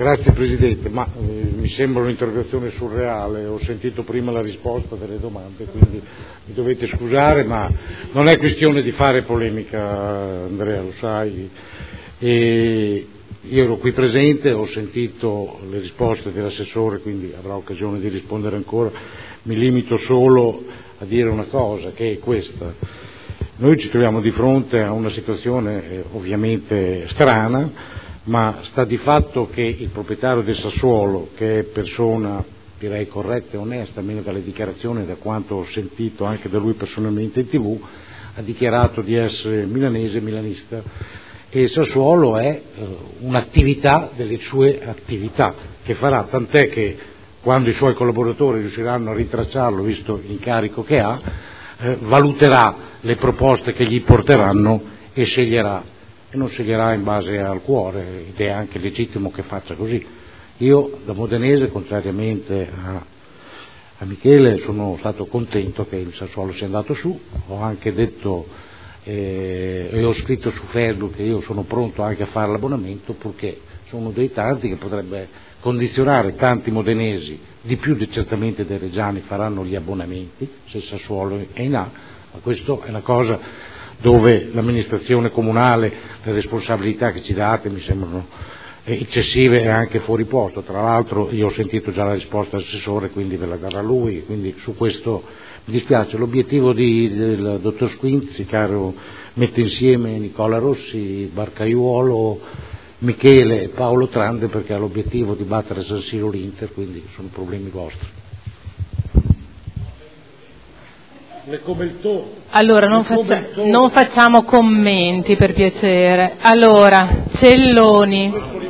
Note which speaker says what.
Speaker 1: Grazie Presidente, mi sembra un'interrogazione surreale, ho sentito prima la risposta delle domande, quindi mi dovete scusare, ma non è questione di fare polemica, Andrea, lo sai. Io ero qui presente, ho sentito le risposte dell'assessore, quindi avrò occasione di rispondere ancora. Mi limito solo a dire una cosa, che è questa. Noi ci troviamo di fronte a una situazione ovviamente strana, ma sta di fatto che il proprietario del Sassuolo, che è persona direi corretta e onesta, almeno dalle dichiarazioni e da quanto ho sentito anche da lui personalmente in TV, ha dichiarato di essere milanista, e il Sassuolo è un'attività delle sue attività che farà, tant'è che quando i suoi collaboratori riusciranno a rintracciarlo, visto l'incarico che ha, valuterà le proposte che gli porteranno e sceglierà, e non sceglierà in base al cuore, ed è anche legittimo che faccia così. Io da modenese, contrariamente a Michele, sono stato contento che il Sassuolo sia andato su, ho anche detto e ho scritto su Facebook che io sono pronto anche a fare l'abbonamento, purché sono dei tanti che potrebbe condizionare tanti modenesi, di più certamente dei reggiani faranno gli abbonamenti se il Sassuolo è in A, ma questo è una cosa dove l'amministrazione comunale, le responsabilità che ci date mi sembrano eccessive e anche fuori posto. Tra l'altro io ho sentito già la risposta dell'assessore, quindi ve la darà lui, quindi su questo mi dispiace. L'obiettivo del dottor Squinzi, caro, mette insieme Nicola Rossi, Barcaiuolo, Michele e Paolo Trande, perché ha l'obiettivo di battere San Siro l'Inter, quindi sono problemi vostri.
Speaker 2: Allora non facciamo commenti, per piacere. Allora, Celloni.